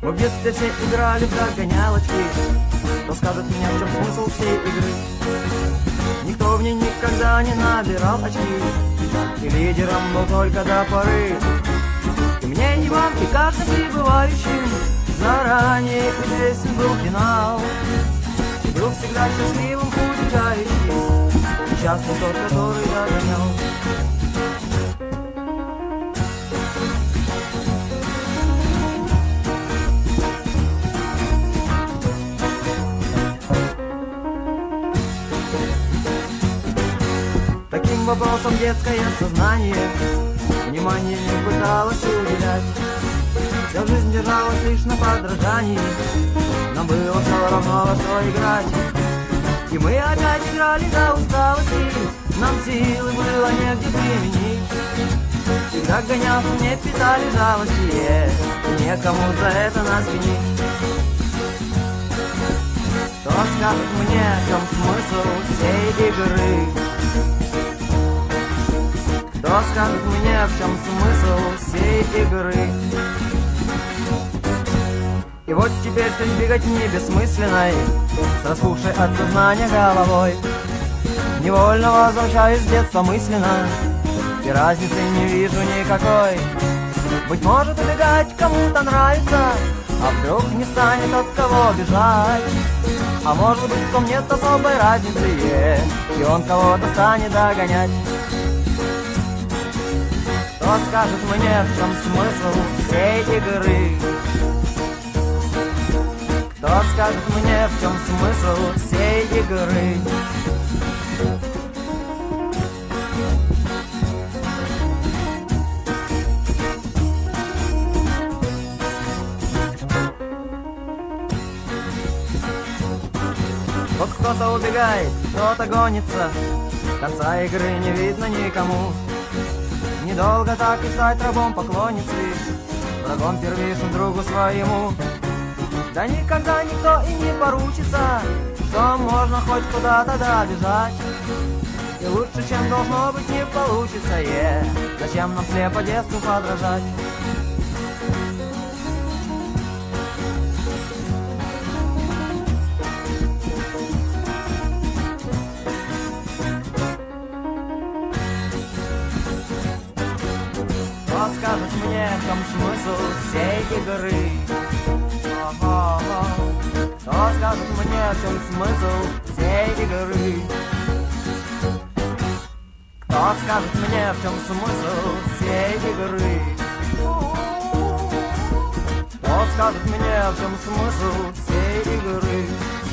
Мы в детстве все играли в догонялочки. Кто скажет мне, в чем смысл всей игры? Никто в ней никогда не набирал очки, и лидером был только до поры. И мне, и вам, и каждым прибывающим заранее известен был финал. И был всегда счастливым убегающий, несчастный тот, который догонял. Таким вопросом детское сознание внимание не пыталось уделять. Вся жизнь держалась лишь на подражании, нам было все равно во что играть. И мы опять играли до усталости, нам силы было негде применить. И догонявшим не питали жалости, и некому за это нас винить. Кто скажет мне, в чем смысл всей игры? Кто скажет мне, в чем смысл всей игры? И вот теперь цель беготни бессмысленной, с распухшей от сознания головой, невольно возвращаюсь в детство мысленно, и разницы не вижу никакой. Быть может, убегать кому-то нравится, а вдруг не станет от кого бежать. А может быть, в том нет особой разницы, и он кого-то станет догонять. Кто скажет мне, в чем смысл всей игры? Кто скажет мне, в чем смысл всей игры? Вот кто-то убегает, кто-то гонится, конца игры не видно никому. Недолго так и стать рабом поклонницы, врагом первейшим другу своему. Да никогда никто и не поручится, что можно хоть куда-то добежать. И лучше, чем должно быть, не получится, зачем нам слепо детству подражать? Кто скажет мне, в чем смысл всей игры? Кто скажет мне, в чем смысл всей игры? Кто скажет мне, в чем смысл всей игры? Кто скажет мне, в чем смысл всей игры?